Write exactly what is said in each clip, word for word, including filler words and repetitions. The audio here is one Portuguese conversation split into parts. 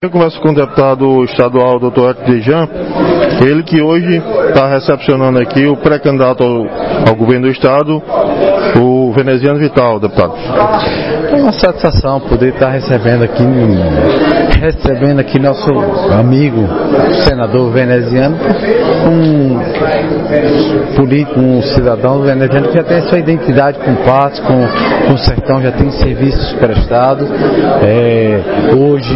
Eu converso com o deputado estadual, doutor Hélio Dejan, ele que hoje está recepcionando aqui o pré-candidato ao, ao governo do estado, o Veneziano Vital, deputado. É uma satisfação poder estar recebendo aqui, recebendo aqui nosso amigo, o senador veneziano, um político, um cidadão veneziano que já tem a sua identidade com Patos, com, com o sertão, já tem serviços prestados. É, hoje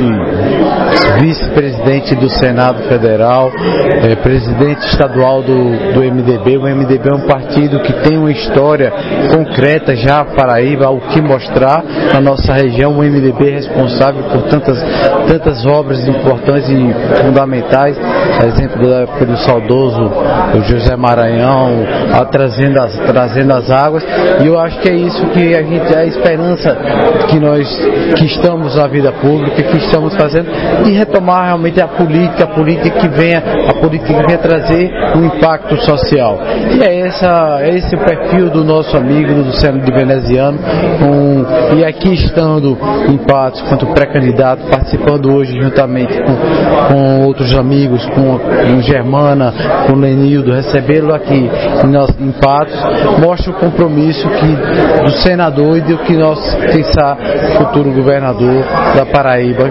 vice-presidente do Senado Federal, é, presidente estadual do, do M D B. O M D B é um partido que tem uma história concreta já Paraíba, o que mostrar na nossa região. O M D B é responsável por tantas, tantas obras importantes e fundamentais, a exemplo do, do saudoso José Maranhão, a, trazendo, as, trazendo as águas, e eu acho que é isso que a gente, é a esperança que nós que estamos na vida pública, que estamos fazendo, e retomar realmente a política, a política que venha, a política que venha trazer um impacto social. E é, essa, é esse o perfil do nosso amigo, do Senado Veneziano, um, e aqui estando em Patos, quanto pré-candidato, participando hoje juntamente com, com outros amigos, com, com Germana, com Lenildo, recebê-lo aqui em, em Patos, mostra o compromisso que, do senador e do que nós pensar futuro governador da Paraíba.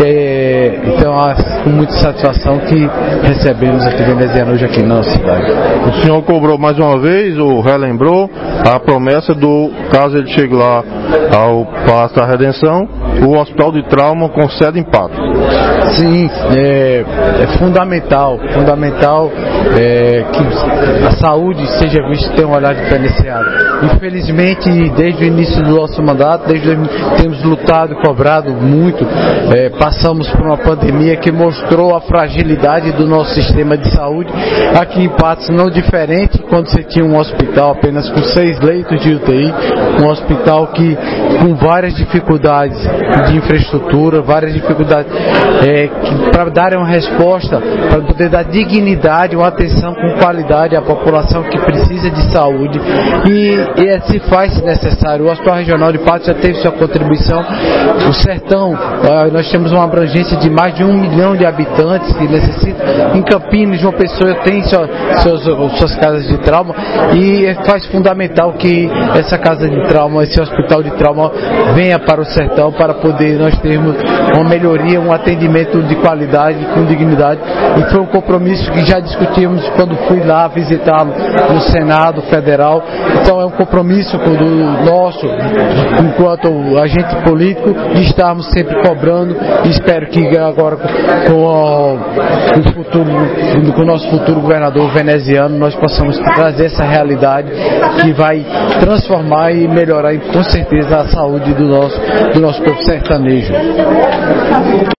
É, então, com muita satisfação que recebemos aqui Veneziano hoje aqui na nossa cidade. O senhor cobrou mais uma vez, ou relembrou, a promessa do, caso ele chegue lá ao Paço da Redenção, o Hospital de Trauma com sede em Patos. Sim, é, é fundamental, fundamental é, que a saúde seja vista e tenha um olhar diferenciado. Infelizmente, desde o início do nosso mandato, desde temos lutado e cobrado muito, é, passamos por uma pandemia que mostrou a fragilidade do nosso sistema de saúde. Aqui em Patos, não diferente, quando você tinha um hospital apenas com seis leitos de U T I, um hospital que com várias dificuldades de infraestrutura, várias dificuldades é, para dar uma resposta, para poder dar dignidade, uma atenção com qualidade à população que precisa de saúde, e, e se faz necessário. O Hospital Regional de Patos já teve sua contribuição. O sertão, nós temos uma abrangência de mais de um milhão de habitantes que necessitam. Em Campinas, João Pessoa tem sua, suas, suas casas de trauma, e faz fundamental que essa casa de trauma, esse hospital de trauma venha para o sertão, para poder nós termos uma melhoria, um atendimento de qualidade, com dignidade. E foi um compromisso que já discutimos quando fui lá visitá-lo no Senado Federal. Então é um compromisso do nosso, enquanto agente político, de estarmos sempre cobrando, e espero que agora com o, o futuro, com o nosso futuro governador veneziano, nós possamos trazer essa realidade que vai transformar e melhorar com certeza a saúde do nosso, do nosso povo sertanejo.